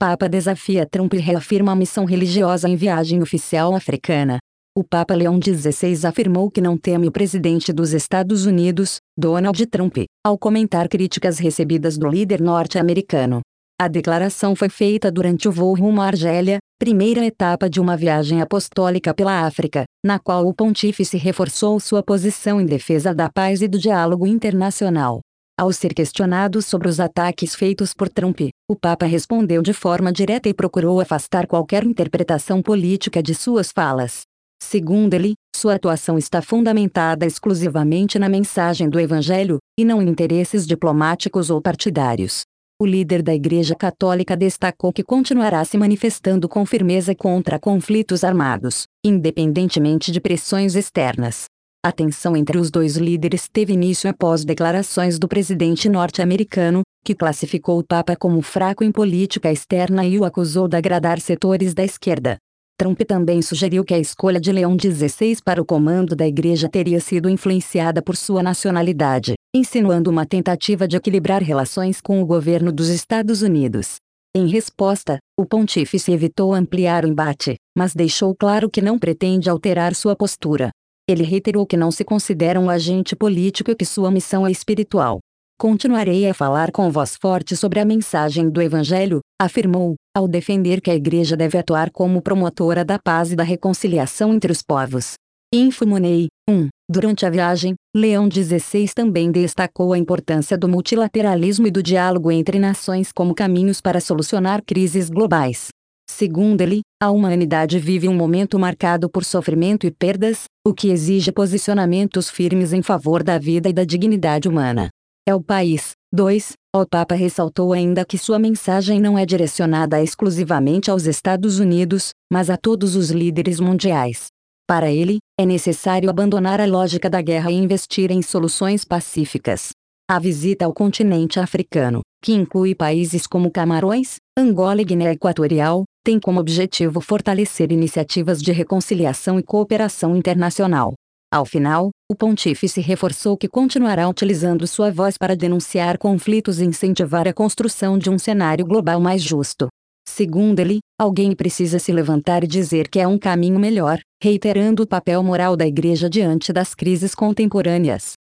Papa desafia Trump e reafirma a missão religiosa em viagem oficial africana. O Papa Leão XVI afirmou que não teme o presidente dos Estados Unidos, Donald Trump, ao comentar críticas recebidas do líder norte-americano. A declaração foi feita durante o voo rumo à Argélia, primeira etapa de uma viagem apostólica pela África, na qual o pontífice reforçou sua posição em defesa da paz e do diálogo internacional. Ao ser questionado sobre os ataques feitos por Trump, o Papa respondeu de forma direta e procurou afastar qualquer interpretação política de suas falas. Segundo ele, sua atuação está fundamentada exclusivamente na mensagem do Evangelho, e não em interesses diplomáticos ou partidários. O líder da Igreja Católica destacou que continuará se manifestando com firmeza contra conflitos armados, independentemente de pressões externas. A tensão entre os dois líderes teve início após declarações do presidente norte-americano, que classificou o Papa como fraco em política externa e o acusou de agradar setores da esquerda. Trump também sugeriu que a escolha de Leão XVI para o comando da Igreja teria sido influenciada por sua nacionalidade, insinuando uma tentativa de equilibrar relações com o governo dos Estados Unidos. Em resposta, o pontífice evitou ampliar o embate, mas deixou claro que não pretende alterar sua postura. Ele reiterou que não se considera um agente político e que sua missão é espiritual. Continuarei a falar com voz forte sobre a mensagem do Evangelho, afirmou, ao defender que a Igreja deve atuar como promotora da paz e da reconciliação entre os povos. Infomoney 1. Durante a viagem, Leão XVI também destacou a importância do multilateralismo e do diálogo entre nações como caminhos para solucionar crises globais. Segundo ele, a humanidade vive um momento marcado por sofrimento e perdas, o que exige posicionamentos firmes em favor da vida e da dignidade humana. É o país. 2. O Papa ressaltou ainda que sua mensagem não é direcionada exclusivamente aos Estados Unidos, mas a todos os líderes mundiais. Para ele, é necessário abandonar a lógica da guerra e investir em soluções pacíficas. A visita ao continente africano, que inclui países como Camarões, Angola e Guiné Equatorial, tem como objetivo fortalecer iniciativas de reconciliação e cooperação internacional. Ao final, o pontífice reforçou que continuará utilizando sua voz para denunciar conflitos e incentivar a construção de um cenário global mais justo. Segundo ele, alguém precisa se levantar e dizer que é um caminho melhor, reiterando o papel moral da Igreja diante das crises contemporâneas.